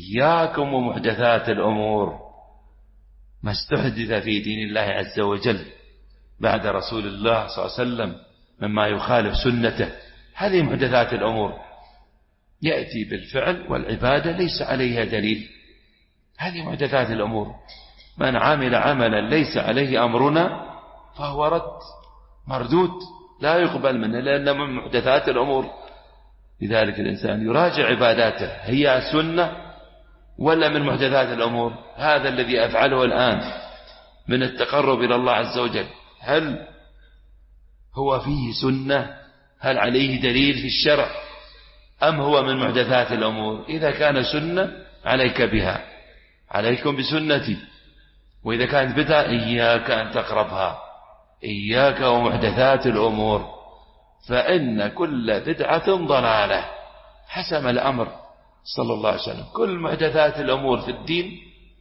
إياكم ومحدثات الأمور. ما استحدث في دين الله عز وجل بعد رسول الله صلى الله عليه وسلم مما يخالف سنته، هذه محدثات الأمور، يأتي بالفعل والعبادة ليس عليها دليل، هذه محدثات الأمور. من عمل عملا ليس عليه أمرنا فهو رد مردود لا يقبل منه، لأنه من محدثات الأمور. لذلك الإنسان يراجع عباداته، هي سنة ولا من محدثات الأمور؟ هذا الذي أفعله الآن من التقرب إلى الله عز وجل، هل هو فيه سنة؟ هل عليه دليل في الشرع أم هو من محدثات الأمور؟ إذا كان سنة عليك بها، عليكم بسنتي، وإذا كانت بدعة إياك أن تقربها، إياك ومحدثات الأمور، فإن كل بدعة ضلالة. حسم الأمر صلى الله عليه وسلم، كل محدثات الأمور في الدين،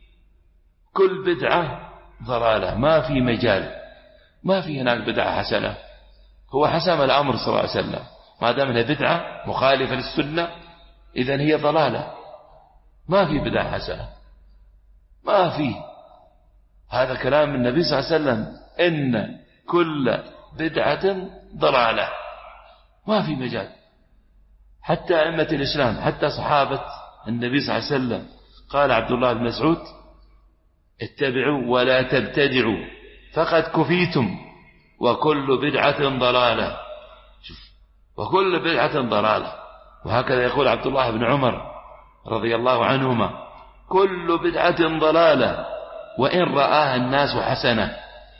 كل بدعة ضلالة، ما في مجال، ما في هناك بدعة حسنة. هو حسم الأمر صلى الله عليه وسلم، ما دام انها بدعة مخالفة للسنة إذن هي ضلالة، ما في بدعة حسنة، ما في. هذا كلام النبي صلى الله عليه وسلم، إن كل بدعة ضلالة، ما في مجال. حتى أئمة الإسلام، حتى صحابة النبي صلى الله عليه وسلم، قال عبد الله بن مسعود: اتبعوا ولا تبتدعوا فقد كفيتم وكل بدعة ضلالة. شوف، وكل بدعة ضلالة. وهكذا يقول عبد الله بن عمر رضي الله عنهما: كل بدعة ضلالة وإن رآها الناس حسنة.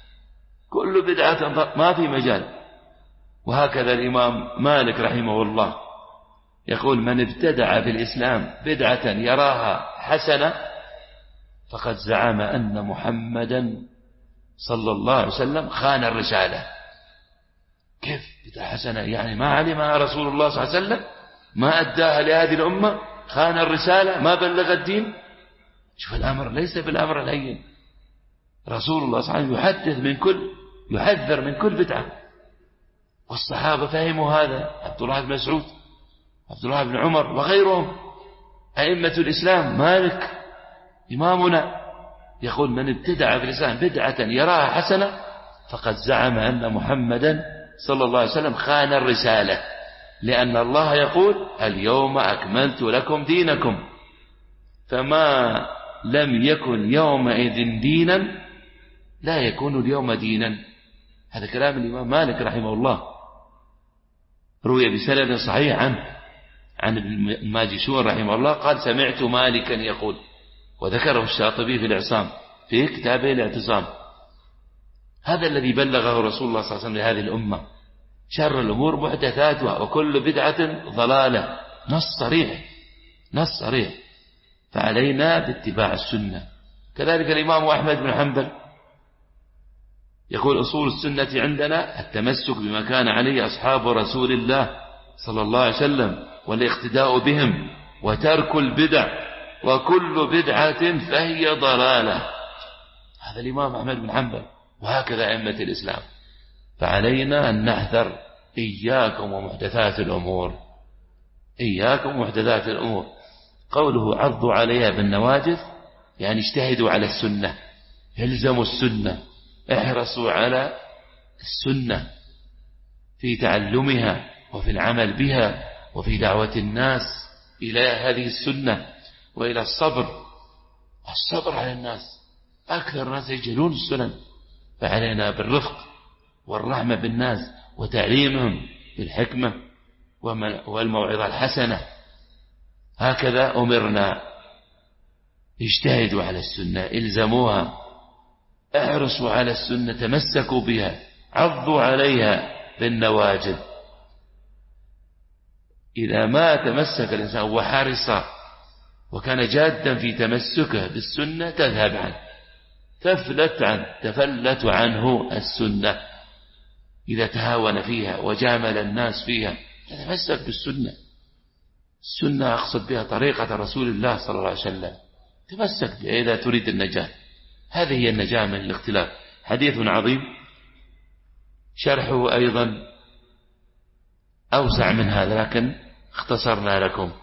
كل بدعة ما في مجال. وهكذا الإمام مالك رحمه الله يقول: من ابتدع في الإسلام بدعة يراها حسنة فقد زعم أن محمدا صلى الله عليه وسلم خان الرسالة. كيف بدعة حسنة؟ يعني ما علمها رسول الله صلى الله عليه وسلم، ما أداها لهذه الأمة، خان الرسالة، ما بلغ الدين. شوف الأمر ليس بالأمر الهين. رسول الله صلى الله عليه وسلم يحذر من كل بدعة، والصحابة فهموا هذا، عبد الله بن مسعود، عبد الله بن عمر وغيرهم، أئمة الإسلام، مالك إمامنا يقول: من ابتدع في الإسلام بدعة يراها حسنة فقد زعم أن محمدا صلى الله عليه وسلم خان الرسالة، لأن الله يقول: اليوم أكملت لكم دينكم، فما لم يكن يومئذ دينا لا يكون اليوم دينا. هذا كلام الإمام مالك رحمه الله، روي بسند صحيح عن الماجشون رحمه الله قال: سمعت مالكا يقول، وذكره الشاطبي في الإعصام في كتابه الاعتصام. هذا الذي بلغه رسول الله صلى الله عليه وسلم لهذه الأمة: شر الأمور محدثاتها وكل بدعة ضلالة. نص صريح. فعلينا باتباع السنة. كذلك الإمام أحمد بن حنبل يقول: أصول السنة عندنا التمسك بما كان عليه أصحاب رسول الله صلى الله عليه وسلم والاقتداء بهم وترك البدع، وكل بدعة فهي ضلالة. هذا الإمام أحمد بن حنبل، وهكذا أئمة الإسلام. فعلينا أن نحذر، إياكم ومحدثات الأمور، إياكم ومحدثات الأمور. قوله عضوا عليها بالنواجذ يعني اجتهدوا على السنة، الزموا السنة، احرصوا على السنة في تعلمها وفي العمل بها وفي دعوة الناس إلى هذه السنة وإلى الصبر على الناس. أكثر الناس يجهلون السنن، فعلينا بالرفق والرحمة بالناس وتعليمهم بالحكمة والموعظة الحسنة. هكذا أمرنا، اجتهدوا على السنة، الزموها، احرصوا على السنة، تمسكوا بها، عضوا عليها بالنواجذ. إذا ما تمسك الإنسان وحرص وكان جادا في تمسكه بالسنة تذهب عنه، تفلت عنه السنة. إذا تهاون فيها وجامل الناس فيها تتمسك بالسنة. السنة أقصد بها طريقة رسول الله صلى الله عليه وسلم، تمسك بها إذا تريد النجاة. هذه هي النجاة من الاختلاف. حديث عظيم شرحه أيضا أوسع من هذا، لكن اختصرنا لكم.